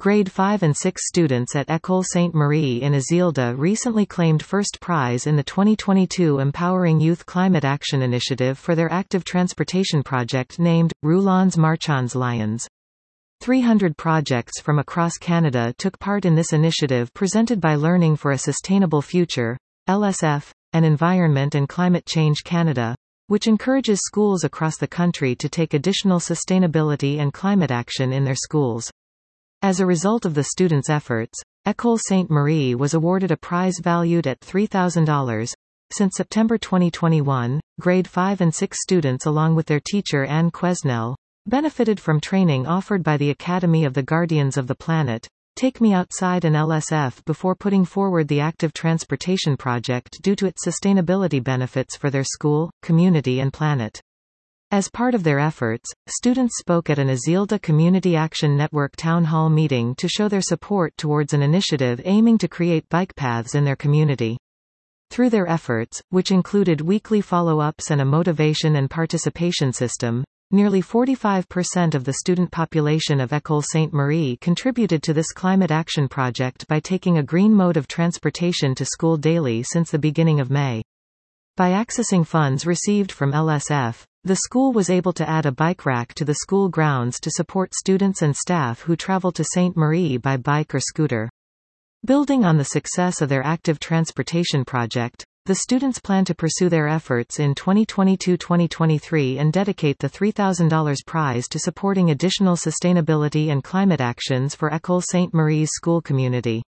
Grade 5 and 6 students at École Sainte-Marie in Azilda recently claimed first prize in the 2022 Empowering Youth Climate Action Initiative for their active transportation project named, Roulants Marchands Lions. 300 projects from across Canada took part in this initiative presented by Learning for a Sustainable Future, LSF, and Environment and Climate Change Canada, which encourages schools across the country to take additional sustainability and climate action in their schools. As a result of the students' efforts, École Sainte-Marie was awarded a prize valued at $3,000. Since September 2021, grade 5 and 6 students along with their teacher Anne Quesnel benefited from training offered by the Academy of the Guardians of the Planet, Take Me Outside and LSF before putting forward the Active Transportation Project due to its sustainability benefits for their school, community and planet. As part of their efforts, students spoke at an Azilda Community Action Network town hall meeting to show their support towards an initiative aiming to create bike paths in their community. Through their efforts, which included weekly follow-ups and a motivation and participation system, nearly 45% of the student population of École Sainte-Marie contributed to this climate action project by taking a green mode of transportation to school daily since the beginning of May. By accessing funds received from LSF, the school was able to add a bike rack to the school grounds to support students and staff who travel to Sainte-Marie by bike or scooter. Building on the success of their active transportation project, the students plan to pursue their efforts in 2022-2023 and dedicate the $3,000 prize to supporting additional sustainability and climate actions for École Sainte-Marie's school community.